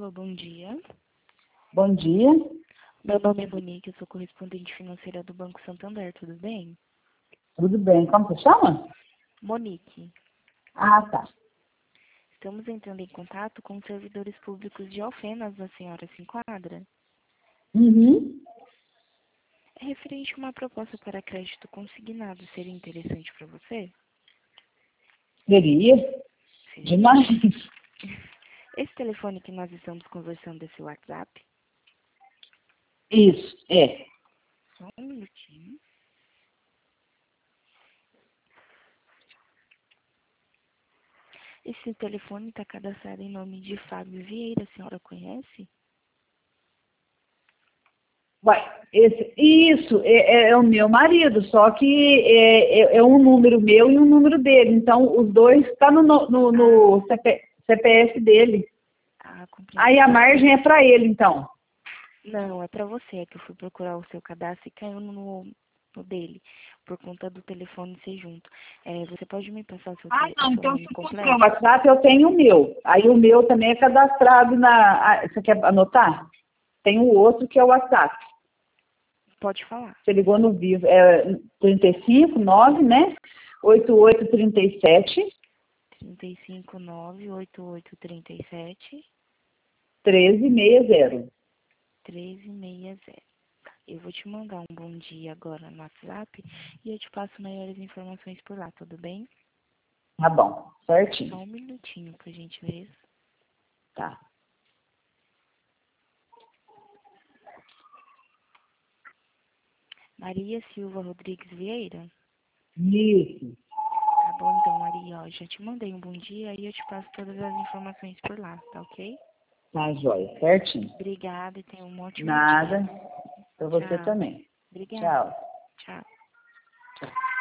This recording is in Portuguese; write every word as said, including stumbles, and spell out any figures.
Alô, bom dia. Bom dia. Meu nome é Monique, eu sou correspondente financeira do Banco Santander, tudo bem? Tudo bem. Como você chama? Monique, Ah, tá. estamos entrando em contato com os servidores públicos de Alfenas, a senhora se enquadra? Uhum. É referente a uma proposta para crédito consignado, seria interessante para você? Seria Seria. demais. Esse telefone que nós estamos conversando desse WhatsApp, Isso, é. só um minutinho. Esse telefone está cadastrado em nome de Fábio Vieira, a senhora conhece? Vai, esse, isso, é, é- é o meu marido, só que é, é- é um número meu e um número dele. Então, os dois estão no, no, no- no C P C P F dele. Ah, compreendo. Aí a margem é para ele, então. Não, é para você, é que eu fui procurar o seu cadastro e caiu no, no dele, por conta do telefone ser junto. É, você pode me passar o seu, Ah, tele- o não, seu então nome se for pelo completo? WhatsApp, eu tenho o meu. Aí o meu também é cadastrado na... ah, você quer anotar? Tem o outro que é o WhatsApp. Pode falar. Você ligou no vivo, é trinta e cinco, nove, né? oitenta e oito, trinta e sete, trinta e cinco, nove, oitenta e oito, trinta e sete, treze, sessenta. treze, sessenta. Eu vou te mandar um bom dia agora no WhatsApp e eu te passo maiores informações por lá, tudo bem? Tá bom, Só certinho. um minutinho, por gentileza. Tá. Maria Silva Rodrigues Vieira? Isso. Tá bom então, Maria, ó, já te mandei um bom dia e eu te passo todas as informações por lá, tá ok? Tá, joia, certinho. Obrigada e tenha um ótimo dia. Nada. Pra você Tchau. também. Obrigada. Tchau. Tchau. Tchau.